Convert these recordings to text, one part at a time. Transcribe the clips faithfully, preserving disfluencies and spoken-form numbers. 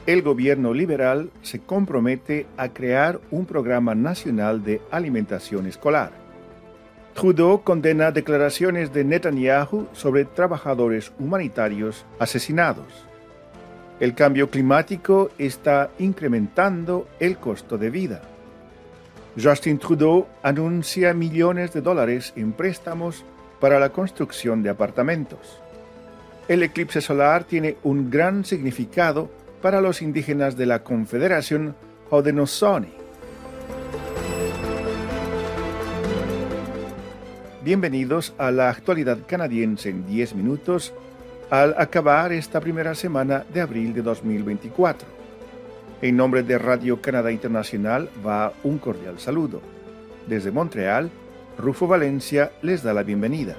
El gobierno liberal se compromete a crear un programa nacional de alimentación escolar. Trudeau condena declaraciones de Netanyahu sobre trabajadores humanitarios asesinados. El cambio climático está incrementando el costo de vida. Justin Trudeau anuncia millones de dólares en préstamos para la construcción de apartamentos. El eclipse solar tiene un gran significado para los indígenas de la Confederación Haudenosaunee. Bienvenidos a la actualidad canadiense en diez minutos al acabar esta primera semana de abril de dos mil veinticuatro. En nombre de Radio Canadá Internacional va un cordial saludo. Desde Montreal, Rufo Valencia les da la bienvenida.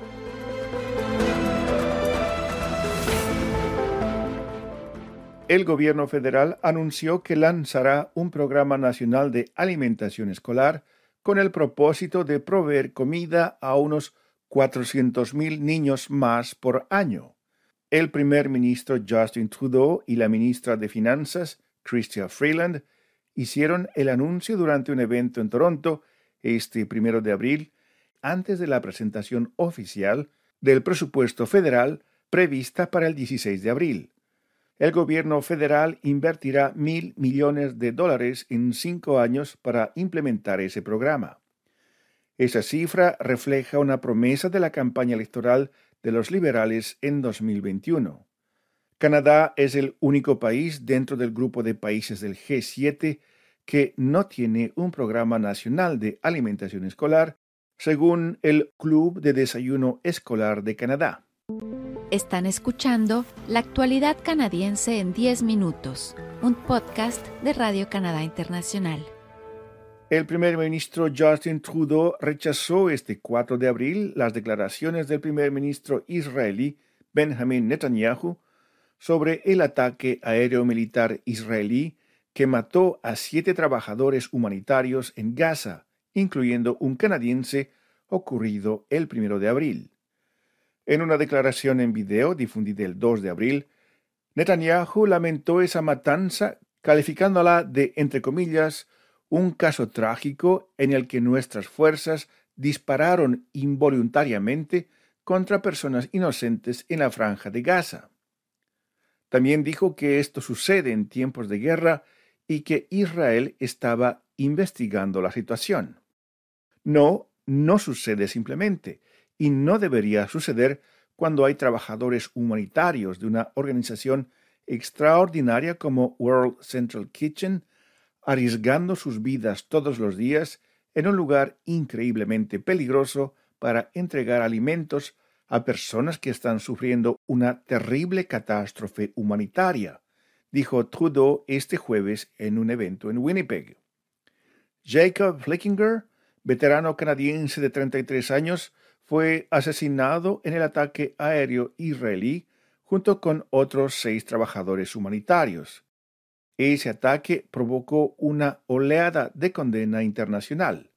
El gobierno federal anunció que lanzará un programa nacional de alimentación escolar con el propósito de proveer comida a unos cuatrocientos mil niños más por año. El primer ministro Justin Trudeau y la ministra de Finanzas, Chrystia Freeland, hicieron el anuncio durante un evento en Toronto este primero de abril, antes de la presentación oficial del presupuesto federal prevista para el dieciséis de abril. El gobierno federal invertirá mil millones de dólares en cinco años para implementar ese programa. Esa cifra refleja una promesa de la campaña electoral de los liberales en dos mil veintiuno. Canadá es el único país dentro del grupo de países del G siete que no tiene un programa nacional de alimentación escolar, según el Club de Desayuno Escolar de Canadá. Están escuchando La Actualidad Canadiense en diez minutos, un podcast de Radio Canadá Internacional. El primer ministro Justin Trudeau rechazó este cuatro de abril las declaraciones del primer ministro israelí Benjamin Netanyahu sobre el ataque aéreo militar israelí que mató a siete trabajadores humanitarios en Gaza, incluyendo un canadiense, ocurrido el primero de abril. En una declaración en video difundida el dos de abril, Netanyahu lamentó esa matanza, calificándola de, entre comillas, un caso trágico en el que nuestras fuerzas dispararon involuntariamente contra personas inocentes en la franja de Gaza. También dijo que esto sucede en tiempos de guerra y que Israel estaba investigando la situación. No, no sucede simplemente, y no debería suceder cuando hay trabajadores humanitarios de una organización extraordinaria como World Central Kitchen arriesgando sus vidas todos los días en un lugar increíblemente peligroso para entregar alimentos a personas que están sufriendo una terrible catástrofe humanitaria, dijo Trudeau este jueves en un evento en Winnipeg. Jacob Flickinger, veterano canadiense de treinta y tres años, fue asesinado en el ataque aéreo israelí junto con otros seis trabajadores humanitarios. Ese ataque provocó una oleada de condena internacional.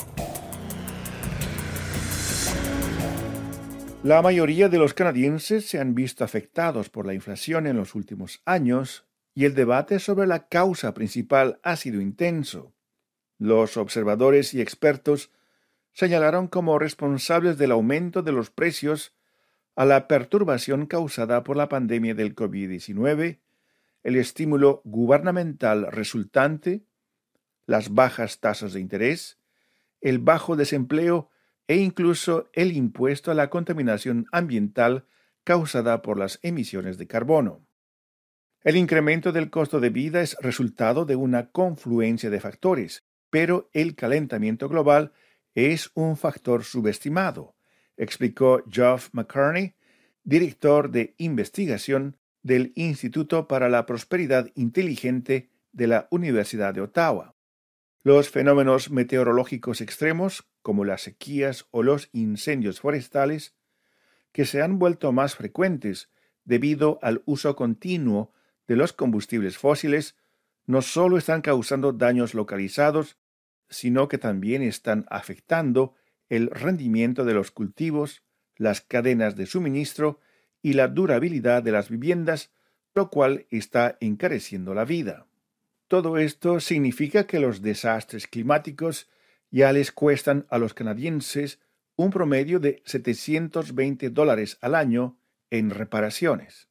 La mayoría de los canadienses se han visto afectados por la inflación en los últimos años y el debate sobre la causa principal ha sido intenso. Los observadores y expertos señalaron como responsables del aumento de los precios a la perturbación causada por la pandemia del covid diecinueve, el estímulo gubernamental resultante, las bajas tasas de interés, el bajo desempleo e incluso el impuesto a la contaminación ambiental causada por las emisiones de carbono. El incremento del costo de vida es resultado de una confluencia de factores, pero el calentamiento global es un factor subestimado, explicó Geoff McCartney, director de investigación del Instituto para la Prosperidad Inteligente de la Universidad de Ottawa. Los fenómenos meteorológicos extremos, como las sequías o los incendios forestales, que se han vuelto más frecuentes debido al uso continuo de los combustibles fósiles, no solo están causando daños localizados, sino que también están afectando el rendimiento de los cultivos, las cadenas de suministro y la durabilidad de las viviendas, lo cual está encareciendo la vida. Todo esto significa que los desastres climáticos ya les cuestan a los canadienses un promedio de setecientos veinte dólares al año en reparaciones.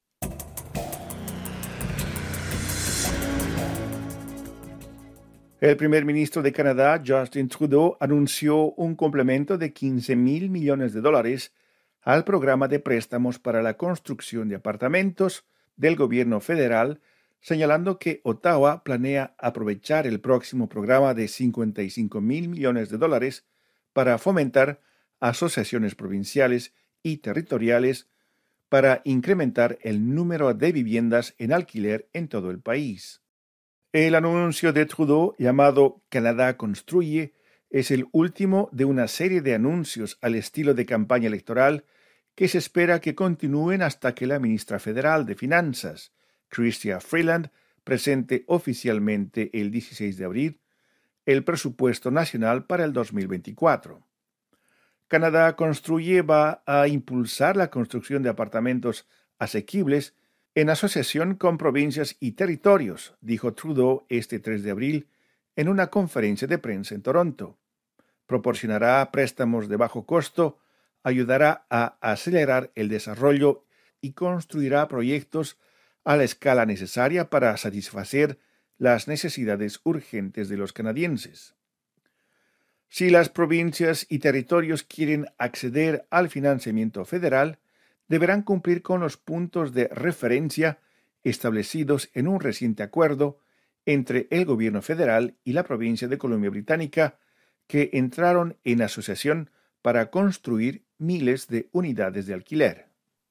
El primer ministro de Canadá, Justin Trudeau, anunció un complemento de quince mil millones de dólares al programa de préstamos para la construcción de apartamentos del gobierno federal, señalando que Ottawa planea aprovechar el próximo programa de cincuenta y cinco mil millones de dólares para fomentar asociaciones provinciales y territoriales para incrementar el número de viviendas en alquiler en todo el país. El anuncio de Trudeau, llamado Canadá Construye, es el último de una serie de anuncios al estilo de campaña electoral que se espera que continúen hasta que la ministra federal de Finanzas, Chrystia Freeland, presente oficialmente el dieciséis de abril el presupuesto nacional para el dos mil veinticuatro. Canadá Construye va a impulsar la construcción de apartamentos asequibles en asociación con provincias y territorios, dijo Trudeau este tres de abril en una conferencia de prensa en Toronto. Proporcionará préstamos de bajo costo, ayudará a acelerar el desarrollo y construirá proyectos a la escala necesaria para satisfacer las necesidades urgentes de los canadienses. Si las provincias y territorios quieren acceder al financiamiento federal, deberán cumplir con los puntos de referencia establecidos en un reciente acuerdo entre el gobierno federal y la provincia de Columbia Británica, que entraron en asociación para construir miles de unidades de alquiler.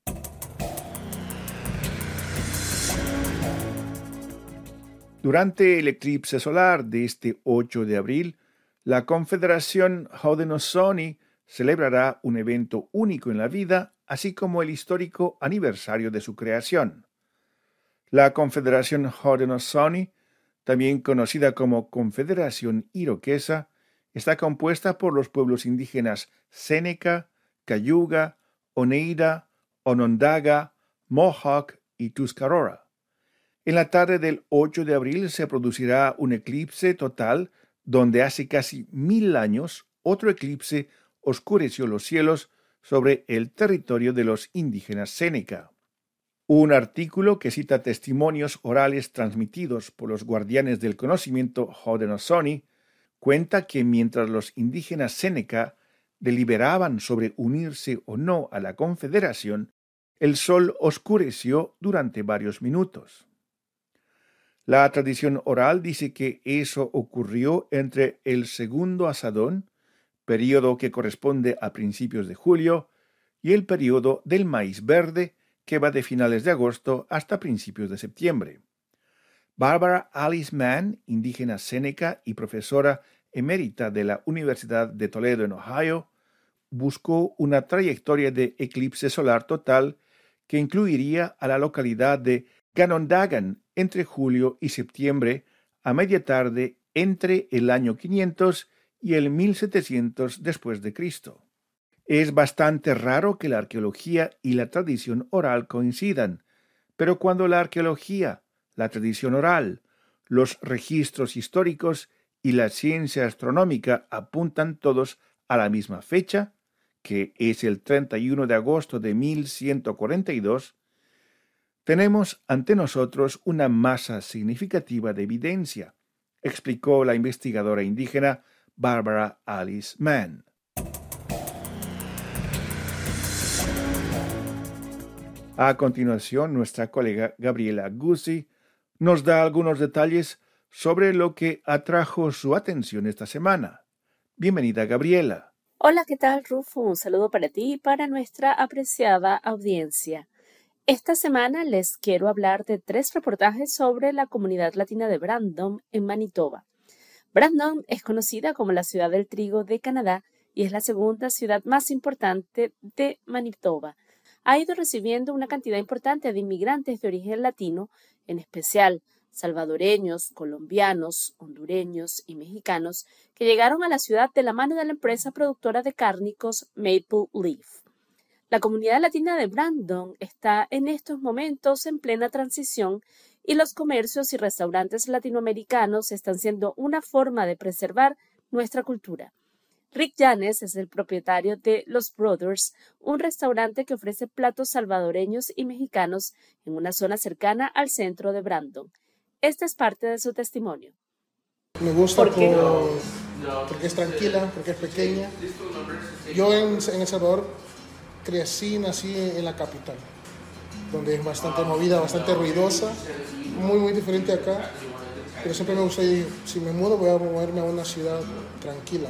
Durante el eclipse solar de este ocho de abril, la Confederación Haudenosaunee celebrará un evento único en la vida, así como el histórico aniversario de su creación. La Confederación Haudenosaunee, también conocida como Confederación Iroquesa, está compuesta por los pueblos indígenas Seneca, Cayuga, Oneida, Onondaga, Mohawk y Tuscarora. En la tarde del ocho de abril se producirá un eclipse total donde hace casi mil años otro eclipse oscureció los cielos sobre el territorio de los indígenas Seneca. Un artículo que cita testimonios orales transmitidos por los guardianes del conocimiento Haudenosaunee cuenta que mientras los indígenas Seneca deliberaban sobre unirse o no a la confederación, el sol oscureció durante varios minutos. La tradición oral dice que eso ocurrió entre el segundo asadón, período que corresponde a principios de julio, y el período del maíz verde, que va de finales de agosto hasta principios de septiembre. Barbara Alice Mann, indígena Seneca y profesora emérita de la Universidad de Toledo en Ohio, buscó una trayectoria de eclipse solar total que incluiría a la localidad de Ganondagan entre julio y septiembre a media tarde entre el año quinientos y el mil setecientos después de Cristo. Es bastante raro que la arqueología y la tradición oral coincidan, pero cuando la arqueología, la tradición oral, los registros históricos y la ciencia astronómica apuntan todos a la misma fecha, que es el treinta y uno de agosto de mil ciento cuarenta y dos, tenemos ante nosotros una masa significativa de evidencia, explicó la investigadora indígena Barbara Alice Mann. A continuación, nuestra colega Gabriela Guzzi nos da algunos detalles sobre lo que atrajo su atención esta semana. Bienvenida, Gabriela. Hola, ¿qué tal, Rufo? Un saludo para ti y para nuestra apreciada audiencia. Esta semana les quiero hablar de tres reportajes sobre la comunidad latina de Brandon, en Manitoba. Brandon es conocida como la ciudad del trigo de Canadá y es la segunda ciudad más importante de Manitoba. Ha ido recibiendo una cantidad importante de inmigrantes de origen latino, en especial salvadoreños, colombianos, hondureños y mexicanos, que llegaron a la ciudad de la mano de la empresa productora de cárnicos Maple Leaf. La comunidad latina de Brandon está en estos momentos en plena transición y los comercios y restaurantes latinoamericanos están siendo una forma de preservar nuestra cultura. Rick Yanes es el propietario de Los Brothers, un restaurante que ofrece platos salvadoreños y mexicanos en una zona cercana al centro de Brandon. Esta es parte de su testimonio. Me gusta ¿Por por, porque es tranquila, porque es pequeña. Yo en, en El Salvador crecí, nací en la capital, donde es bastante movida, bastante ruidosa, muy muy diferente acá, pero siempre me gusta ir, si me mudo voy a moverme a una ciudad tranquila,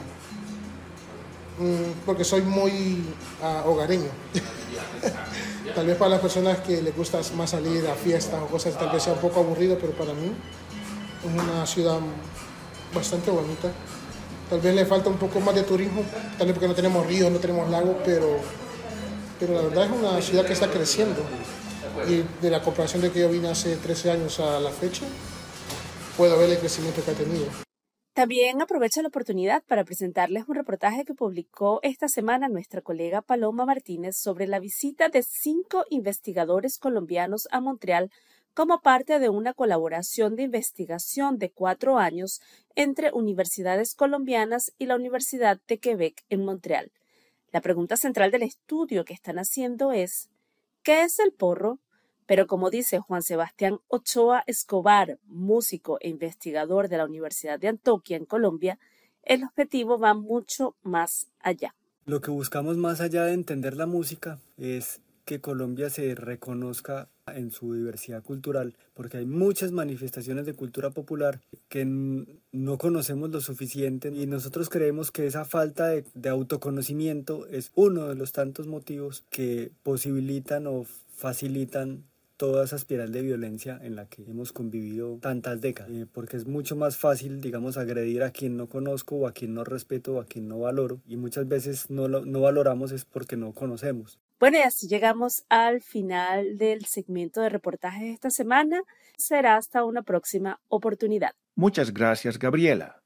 porque soy muy uh, hogareño. Tal vez para las personas que les gusta más salir a fiestas o cosas, tal vez sea un poco aburrido, pero para mí es una ciudad bastante bonita. Tal vez le falta un poco más de turismo, tal vez porque no tenemos ríos, no tenemos lagos, pero, pero la verdad es una ciudad que está creciendo. Y de la comparación de que yo vine hace trece años a la fecha, puedo ver el crecimiento que ha tenido. También aprovecho la oportunidad para presentarles un reportaje que publicó esta semana nuestra colega Paloma Martínez sobre la visita de cinco investigadores colombianos a Montreal como parte de una colaboración de investigación de cuatro años entre universidades colombianas y la Universidad de Quebec en Montreal. La pregunta central del estudio que están haciendo es, ¿qué es el porro? Pero como dice Juan Sebastián Ochoa Escobar, músico e investigador de la Universidad de Antioquia en Colombia, el objetivo va mucho más allá. Lo que buscamos más allá de entender la música es que Colombia se reconozca en su diversidad cultural, porque hay muchas manifestaciones de cultura popular que no conocemos lo suficiente y nosotros creemos que esa falta de, de autoconocimiento es uno de los tantos motivos que posibilitan o facilitan toda esa espiral de violencia en la que hemos convivido tantas décadas, eh, porque es mucho más fácil, digamos, agredir a quien no conozco o a quien no respeto o a quien no valoro, y muchas veces no, lo, no valoramos es porque no conocemos. Bueno, y así llegamos al final del segmento de reportajes de esta semana. Será hasta una próxima oportunidad. Muchas gracias, Gabriela.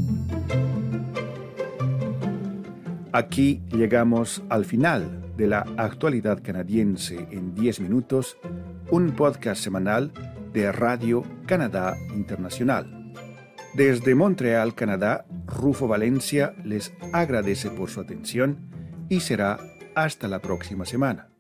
Aquí llegamos al final de la actualidad canadiense en diez minutos, un podcast semanal de Radio Canadá Internacional. Desde Montreal, Canadá, Rufo Valencia les agradece por su atención y será hasta la próxima semana.